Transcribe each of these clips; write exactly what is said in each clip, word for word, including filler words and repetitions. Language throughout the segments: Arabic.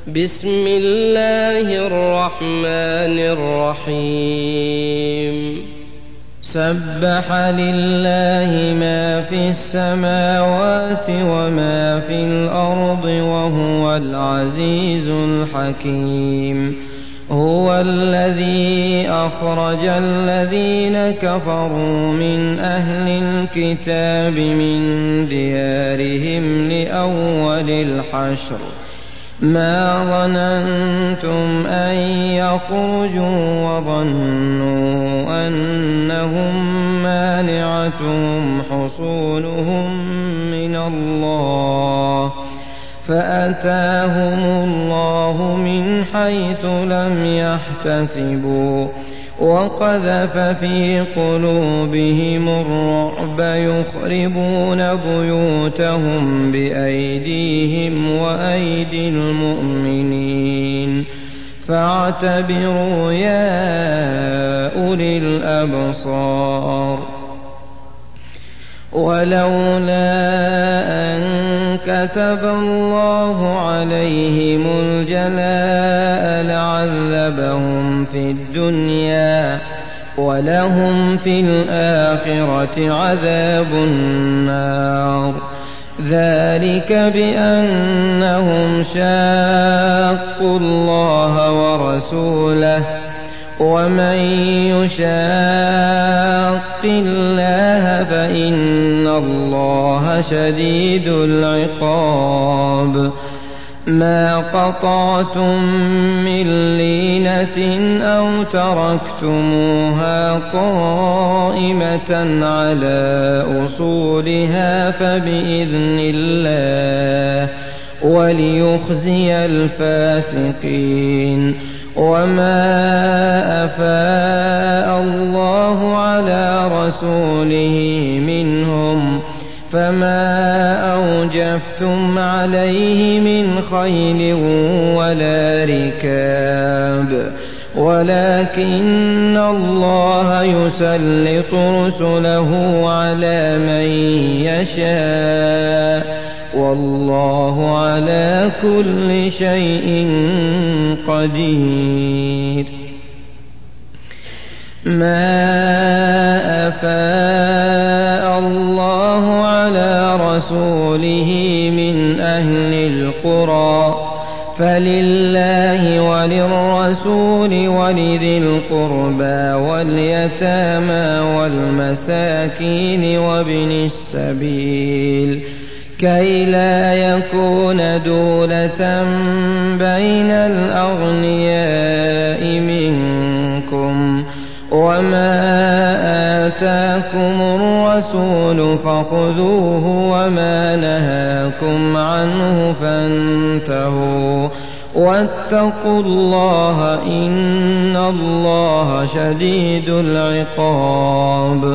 بسم الله الرحمن الرحيم سبح لله ما في السماوات وما في الأرض وهو العزيز الحكيم هو الذي أخرج الذين كفروا من أهل الكتاب من ديارهم لأول الحشر ما ظننتم أن يخرجوا وظنوا أنهم مانعتهم حصونهم من الله فأتاهم الله من حيث لم يحتسبوا وقذف في قلوبهم الرعب يخربون بيوتهم بأيديهم وأيدي المؤمنين فاعتبروا يا أولي الأبصار ولولا أن كتب الله عليهم الجلاء لعذبهم في الدنيا ولهم في الآخرة عذاب النار ذلك بأنهم شاقوا الله ورسوله ومن يشاق الله فإن الله شديد العقاب ما قطعتم من لينة أو تركتموها قائمة على أصولها فبإذن الله وليخزي الفاسقين وما أفاء الله على رسوله منهم فما أوجفتم عليه من خيل ولا ركاب ولكن الله يسلط رسله على من يشاء والله على كل شيء قدير ما أفاء الله على رسوله من أهل القرى فلله وللرسول ولذي القربى واليتامى والمساكين وابن السبيل كي لا يكون دولة بين الأغنياء منكم وما آتاكم الرسول فخذوه وما نهاكم عنه فانتهوا واتقوا الله إن الله شديد العقاب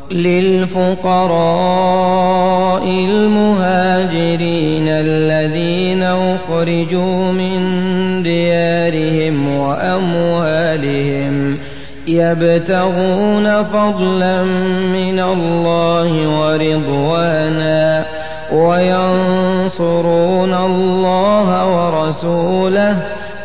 للفقراء المهاجرين الذين أخرجوا من ديارهم وأموالهم يبتغون فضلا من الله ورضوانا وينصرون الله ورسوله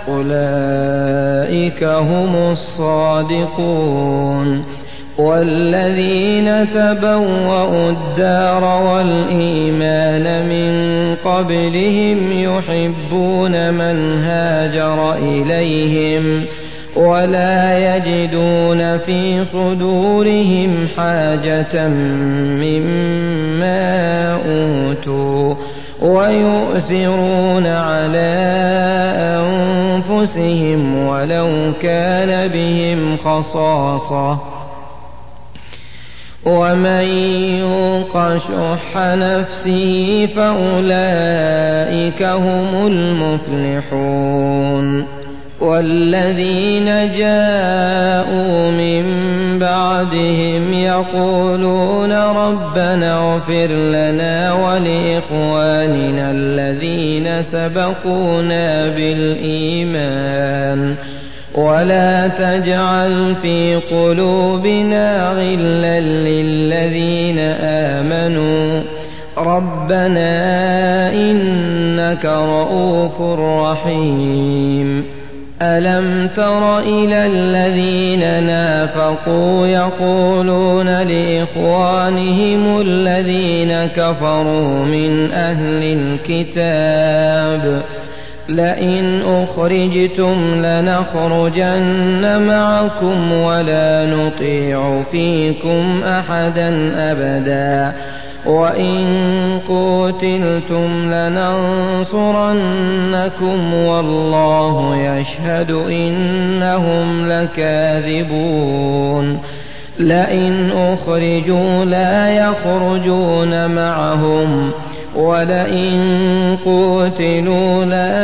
أولئك هم الصادقون والذين تبوأوا الدار والإيمان من قبلهم يحبون من هاجر إليهم ولا يجدون في صدورهم حاجة مما أوتوا ويؤثرون على أنفسهم ولو كان بهم خصاصة ومن يوق شح نفسه فأولئك هم المفلحون والذين جاءوا من بعدهم يقولون ربنا اغفر لنا ولإخواننا الذين سبقونا بالإيمان ولا تجعل في قلوبنا غلا للذين آمنوا ربنا إنك رءوف رحيم ألم تر إلى الذين نافقوا يقولون لإخوانهم الذين كفروا من أهل الكتاب لئن أخرجتم لنخرجن معكم ولا نطيع فيكم أحدا أبدا وإن قتلتم لننصرنكم والله يشهد إنهم لكاذبون لئن أخرجوا لا يخرجون معهم ولئن قتلوا لا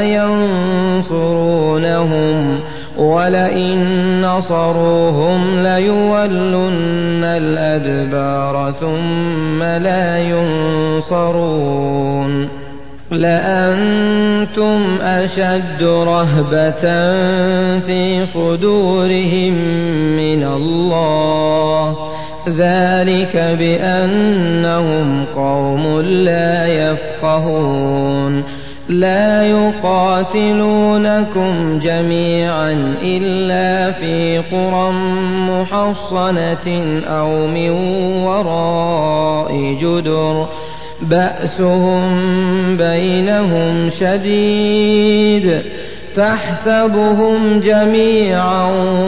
ينصرونهم ولئن نصروهم ليولن الأدبار ثم لا ينصرون لأنتم أشد رهبة في صدورهم من الله ذلك بأنهم قوم لا يفقهون لا يقاتلونكم جميعا إلا في قرى محصنة أو من وراء جدر بأسهم بينهم شديد تحسبهم جميعا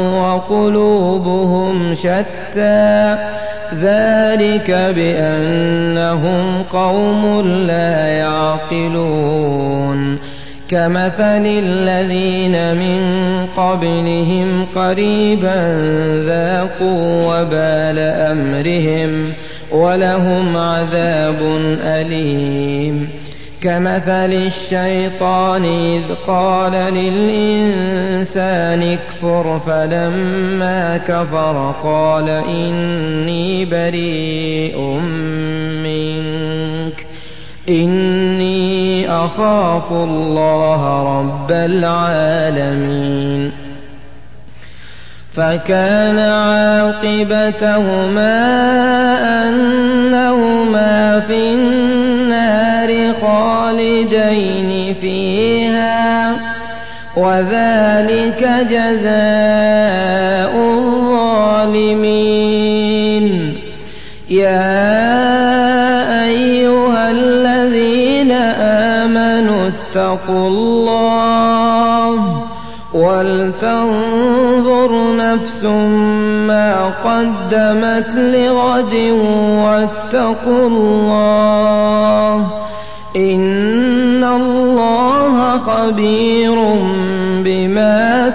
وقلوبهم شتى ذلك بأنهم قوم لا يعقلون كمثل الذين من قبلهم قريبا ذاقوا وبال أمرهم ولهم عذاب أليم كمثل الشيطان إذ قال للإنسان اكفر فلما كفر قال إني بريء منك إني أخاف الله رب العالمين فكان عاقبتهما أنهما في النار خالدين فيها وذلك جزاء الظالمين يا أيها الذين آمنوا اتقوا الله ولتنظر نفس ما قدمت لغد واتقوا الله إن الله خبير بما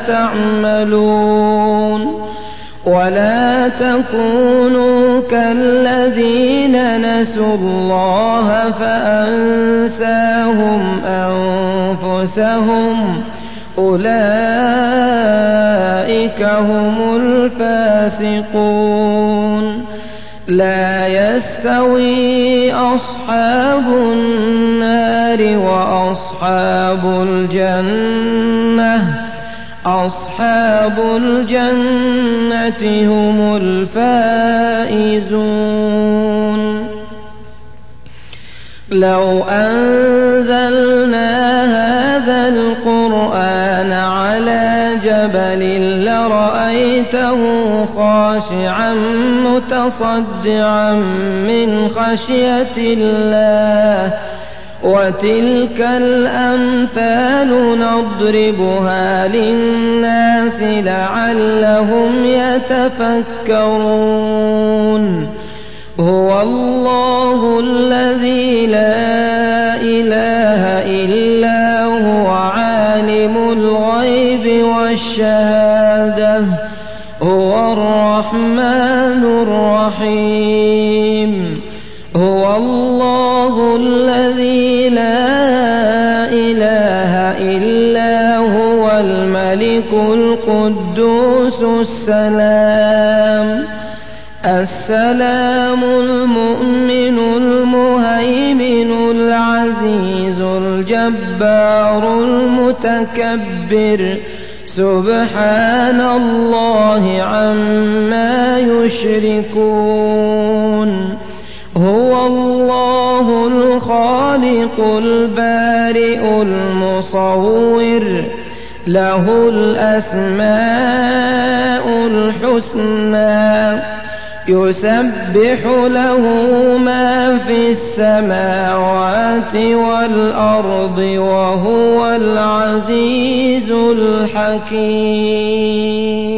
تعملون ولا تكونوا كالذين نسوا الله فأنساهم أنفسهم أولئك هم الفاسقون لا يستوي أصحاب النار وأصحاب الجنة أصحاب الجنة هم الفائزون لو أنزلنا هذا القرآن على جبل لرأيته خاشعا متصدعا من خشية الله وتلك الأمثال نضربها للناس لعلهم يتفكرون هو الله الذي لا إله إلا هو عالم الغيب والشهادة هو الرحمن الرحيم هو الله الذي لا إله إلا هو الملك القدوس السلام السلام المؤمن المهيمن العزيز الجبار المتكبر سبحان الله عما يشركون هو الله الخالق البارئ المصور له الأسماء الحسنى يسبح له ما في السماوات والأرض وهو العزيز الحكيم.